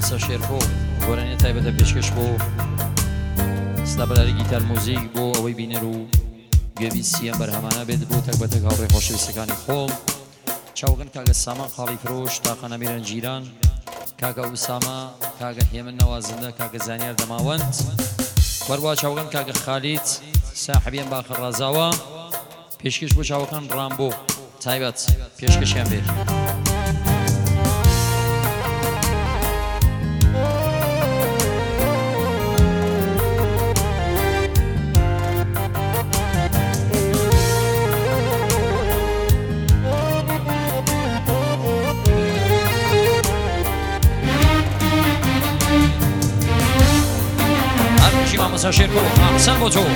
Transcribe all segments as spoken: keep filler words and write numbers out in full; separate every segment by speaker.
Speaker 1: مامۆستا شێرکۆ گۆرانیە تایبەتە پێشکەش بۆ سلابەراری گیتار موزیک بۆ ئەوەی بینەر و گوێبیستیە بەرهەمانە بێت بۆ تەک بەتەک هاوڕێ خۆشەویستەکانی خۆڵ چاوگەن کاگە سامان خاڵی فرۆش تاقانە میران جیران کاگە ئوسامە کاگە هێمن نەوازندە کاگە زانیار دەماوەند وەروە چاوگەن کاگە خالیت ساحبیان باخە ڕازاوە پێشکەش بۆ چاوەکان ڕامبۆ تایبەت پێشکەشیان بێت مامۆستا شێرکۆ ئاحسان بۆ تۆ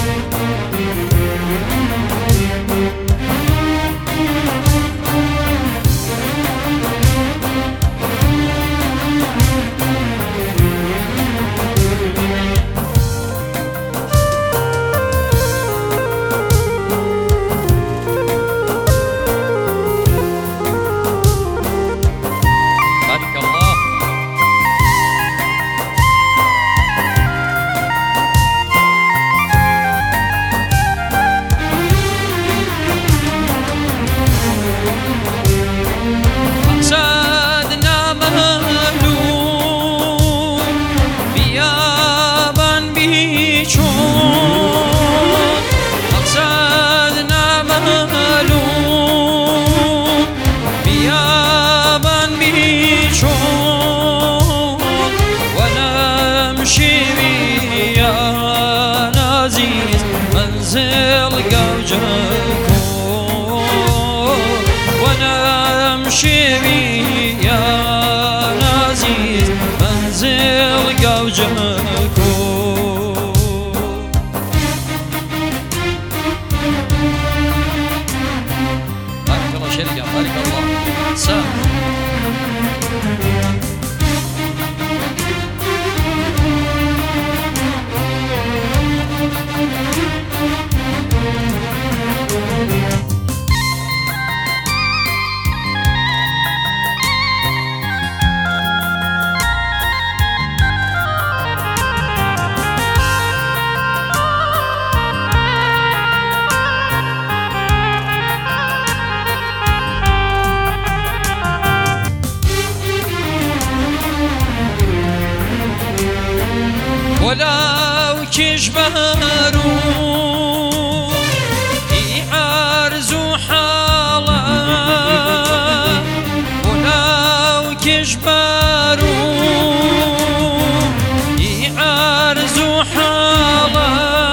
Speaker 2: ولو كجبارو يعرزو حالا ولو كجبارو يعرزو حالا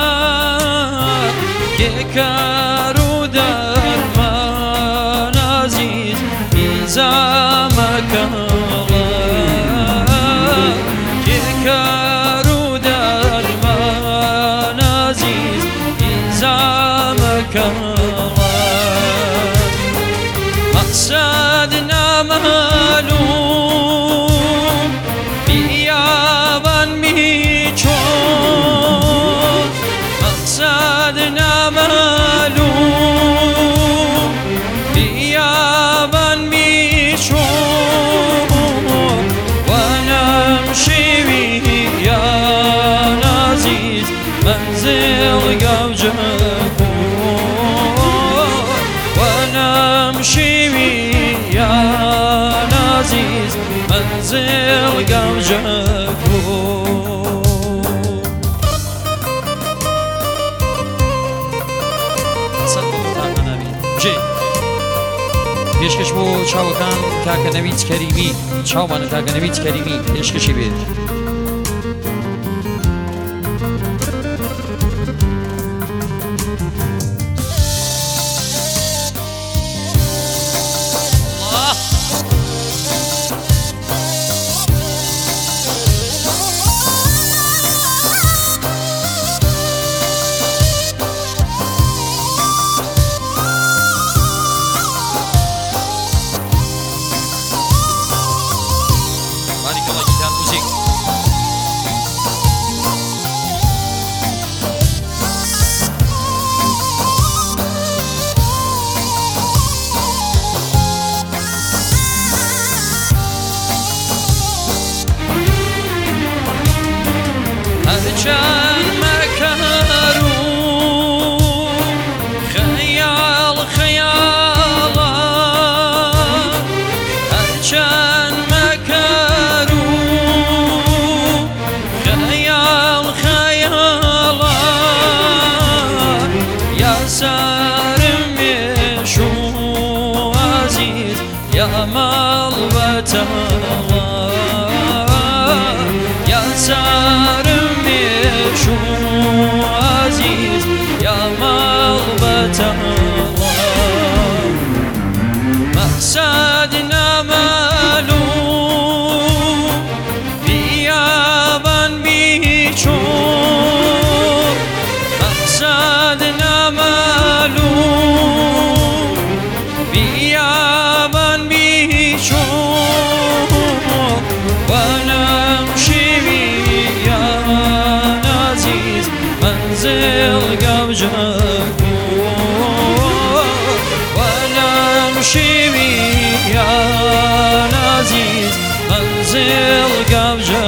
Speaker 2: كيكارو درمان عزيز إزامك مقصدنا معلوم بیابان میچون مقصدنا معلوم بیابان میچون و نمشی ویان عزیز منزل گوجه ونمشي يا عزيز منزل قوجكو
Speaker 1: پێشکەش بۆ چاوەکان کاکە نەوید کەریمی چاومانە کاکە نەوید کەریمی پێشکەشی بێت
Speaker 2: Barikallah gitar müzik. بعد نمالو بیا من بیچون و نمشی بیان عزیز منزل گوجک و نمشی بیان عزیز منزل گوجک